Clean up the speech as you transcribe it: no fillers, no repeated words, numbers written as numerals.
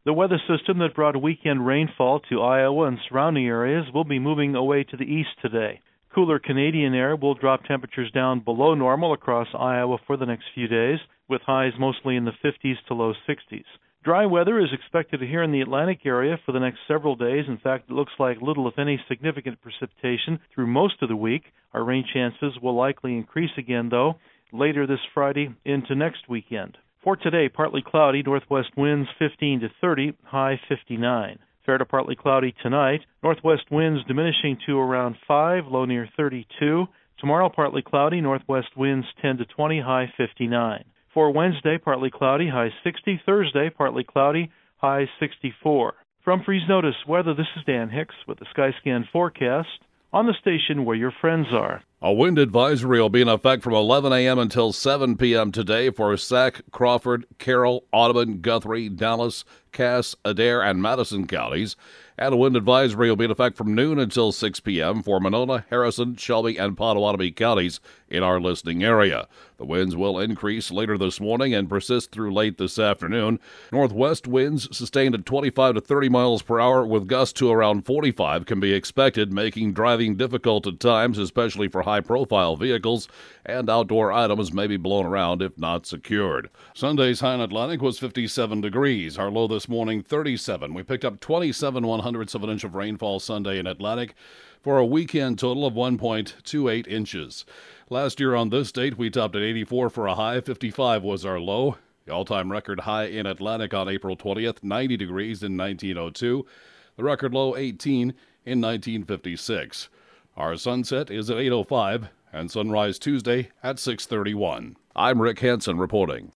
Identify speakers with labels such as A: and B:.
A: The weather system that brought weekend rainfall to Iowa and surrounding areas will be moving away to the east today. Cooler Canadian air will drop temperatures down below normal across Iowa for the next few days, with highs mostly in the 50s to low 60s. Dry weather is expected here in the Atlantic area for the next several days. In fact, it looks like little, if any, significant precipitation through most of the week. Our rain chances will likely increase again, though, later this Friday into next weekend. For today, partly cloudy, northwest winds 15 to 30, high 59. Fair to partly cloudy tonight, northwest winds diminishing to around 5, low near 32. Tomorrow, partly cloudy, northwest winds 10 to 20, high 59. For Wednesday, partly cloudy, high 60. Thursday, partly cloudy, high 64. From Freeze Notice Weather, this is Dan Hicks with the Skyscan forecast on the station where your friends are.
B: A wind advisory will be in effect from 11 a.m. until 7 p.m. today for Sac, Crawford, Carroll, Audubon, Guthrie, Dallas, Cass, Adair, and Madison counties. And a wind advisory will be in effect from noon until 6 p.m. for Monona, Harrison, Shelby, and Potawatomi counties in our listening area. The winds will increase later this morning and persist through late this afternoon. Northwest winds sustained at 25 to 30 miles per hour with gusts to around 45 can be expected, making driving difficult at times, especially for high-profile vehicles, and outdoor items may be blown around if not secured. Sunday's high in Atlantic was 57 degrees. Our low this morning, 37. We picked up 27 100ths of an inch of rainfall Sunday in Atlantic for a weekend total of 1.28 inches. Last year on this date, we topped at 84 for a high. 55 was our low. The all-time record high in Atlantic on April 20th, 90 degrees in 1902. The record low, 18 in 1956. Our sunset is at 8:05 and sunrise Tuesday at 6:31. I'm Rick Hansen reporting.